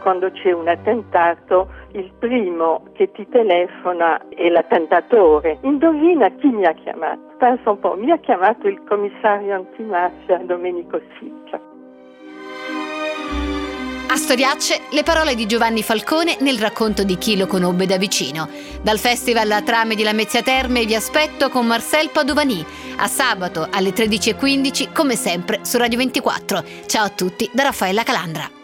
quando c'è un attentato il primo che ti telefona è l'attentatore. Indovina chi mi ha chiamato? Pensa un po', mi ha chiamato il commissario antimafia Domenico Sicca. A Storiacce le parole di Giovanni Falcone nel racconto di chi lo conobbe da vicino. Dal Festival a Trame di Lamezia Terme vi aspetto con Marcel Padovani a sabato alle 13:15 come sempre su Radio 24. Ciao a tutti da Raffaella Calandra.